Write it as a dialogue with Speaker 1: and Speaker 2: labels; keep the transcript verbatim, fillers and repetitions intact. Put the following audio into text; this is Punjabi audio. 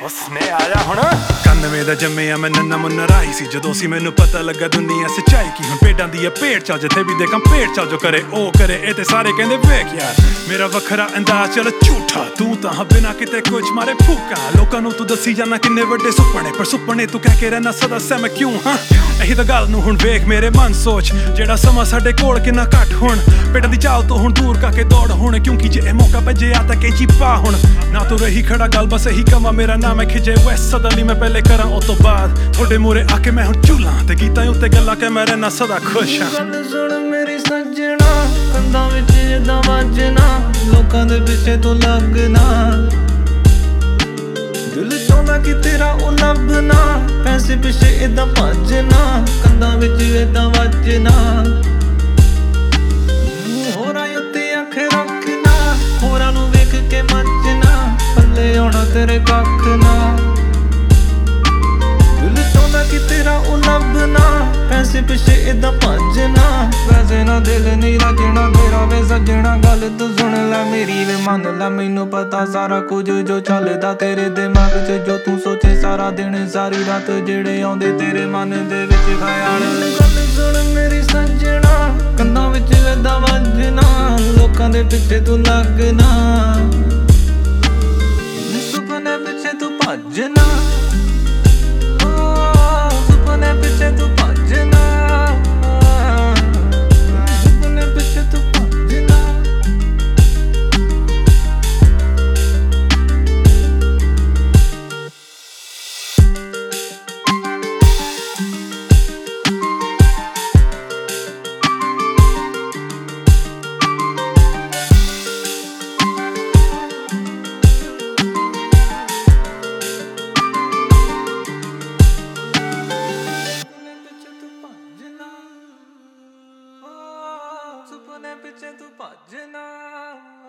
Speaker 1: ਉਸਨੇ ਆਇਆ ਹੁਣ ਇਕਾਨਵੇਂ ਦਾ ਜੰਮਿਆ ਮੈਂ ਨੰਨਾ ਮੁੰਨਾ ਰਾਹੀ ਸੀ ਜਦੋਂ ਸੀ ਮੈਨੂੰ ਪਤਾ ਲੱਗਾ ਦੁਨੀਆ ਸੱਚਾਈ ਕੀ ਹੁਣ ਭੇਡਾਂ ਦੀ ਆ ਭੇਡ ਚੱਲ ਜਿੱਥੇ ਵੀ ਦੇਖਾਂ ਭੇਡ ਚੱਲ ਜੋ ਕਰੇ ਉਹ ਕਰੇ ਇਹ ਤੇ ਸਾਰੇ ਕਹਿੰਦੇ ਵੇਖ ਯਾਰ ਮੇਰਾ ਵੱਖਰਾ ਅੰਦਾਜ਼ ਚੱਲ ਝੂਠਾ ਤੂੰ ਤਾਂ ਬਿਨਾਂ ਕਿਤੇ ਕੁਝ ਮਾਰੇ ਫੂਕਾ ਲੋਕਾਂ ਨੂੰ ਤੂੰ ਦੱਸੀ ਜਾਣਾ ਕਿੰਨੇ ਵੱਡੇ ਸੁਪਨੇ ਪਰ ਸੁਪਨੇ ਤੂੰ ਕਹਿ ਕੇ ਰਹਿਣਾ ਸਦਾ ਸਹਿਮ ਕਿਉਂ ਹਾਂ ਇਹੀ ਤਾਂ ਗੱਲ ਨੂੰ ਹੁਣ ਵੇਖ ਮੇਰੇ ਮਨ ਸੋਚ ਜਿਹੜਾ ਸਮਾਂ ਸਾਡੇ ਕੋਲ ਕਿੰਨਾ ਘੱਟ ਹੁਣ ਭੇਡਾਂ ਦੀ ਚਾਲ ਤੋਂ ਹੁਣ ਦੂਰ ਕਰਕੇ ਦੌੜ ਹੁਣ ਕਿਉਂਕਿ ਜੇ ਇਹ ਮੌਕਾ ਭੱਜਿਆ ਤਾਂ ਕੈਂਚੀ ਪਾ ਹੁਣ ਨਾ ਤੂੰ ਰਹੀ ਖੜਾ ਗੱਲ ਬਸ ਇਹੀ ਕਵਾਂ ਮੇਰਾ ਨਾਮ ਹੈ ਖਿਜੇ ਵੈਸ ਸਦਾ ਲਈ ਮੈਂ ਪਹਿਲੇ ਕਰਾਂ ਉਸ ਤੋਂ ਬਾਅਦ ਤੁਹਾਡੇ ਮੂਹਰੇ ਆ ਕੇ ਮੈਂ ਹੁਣ ਝੂਲਾਂ ਤੇ ਗੀਤਾਂ ਉੱਤੇ ਗੱਲਾਂ ਕੇ ਮੈਂ ਰਹਿਣਾ ਸਦਾ ਖੁਸ਼ ਹਾਂ
Speaker 2: ਗੱਲ ਸੁਣ ਮੇਰੀ ਸੱਜਣਾ ਕੰਧਾਂ ਵਿੱਚ ਜਿੱਦਾਂ ਵੱਜਣਾ ਲੋਕਾਂ ਦੇ ਪਿੱਛੇ ਤੂੰ ਲੱਗਣਾ ਦਿਲ ਚਾਹੁੰਦਾ ਕਿ ਤੇਰਾ ਉਹ ਲੱਭਣਾ ਪੈਸੇ ਪਿੱਛੇ ਏਦਾਂ ਭੱਜਣਾ ਕੰਧਾਂ ਵਿੱਚ ਏਦਾਂ ਵੱਜਣਾ ਹੋਰਾਂ ਉੱਤੇ ਅੱਖ ਰੱਖਣਾ ਹੋਰਾਂ ਨੂੰ ਵੇਖ ਕੇ ਮੱਚਣਾ ਪੱਲੇ ਆਉਣਾ ਤੇਰੇ ਕੱਖ ਨਾ ਦਿਲ ਚਾਹੁੰਦਾ ਕਿ ਤੇਰਾ ਉਹ ਲੱਭਣਾ ਪੈਸੇ ਪਿੱਛੇ ਏਦਾਂ ਭੱਜਣਾ ਵੈਸੇ ਨਾ ਦਿਲ ਨਹੀਂ ਰੱਜਣਾ ਤੇਰਾ ਵੇ ਸੱਜਣਾ ਗੱਲ ਤੂੰ ਸੁਣ ਲੈ ਮੇਰੀ ਵੇ ਮੰਨ ਲੈ ਮੈਨੂੰ ਪਤਾ ਸਾਰਾ ਕੁਝ ਜੋ ਚੱਲਦਾ ਤੇਰੇ ਦਿਮਾਗ 'ਚ ਜੋ ਤੂੰ ਸੋਚੇ ਸਾਰਾ ਦਿਨ ਸਾਰੀ ਰਾਤ ਜਿਹੜੇ ਆਉਂਦੇ ਤੇਰੇ ਮਨ ਦੇ ਵਿੱਚ ਖਿਆਲ ਗੱਲ ਸੁਣ ਮੇਰੀ ਸੱਜਣਾ ਕੰਧਾਂ ਵਿੱਚ ਏਦਾਂ ਵੱਜਣਾ ਲੋਕਾਂ ਦੇ ਪਿੱਛੇ ਤੂੰ ਲੱਗਣਾ ਸੁਪਨੇ ਪਿੱਛੇ ਤੂੰ ਭੱਜਣਾ ਸੁਪਨੇ ਪਿੱਛੇ ਤੂੰ ਭੱਜਣਾ ਸੁਪਨੇ ਪਿੱਛੇ ਤੂੰ ਭੱਜਣਾ ਸੁਪਨੇ ਪਿੱਛੇ ਤੂੰ ਭੱਜਣਾ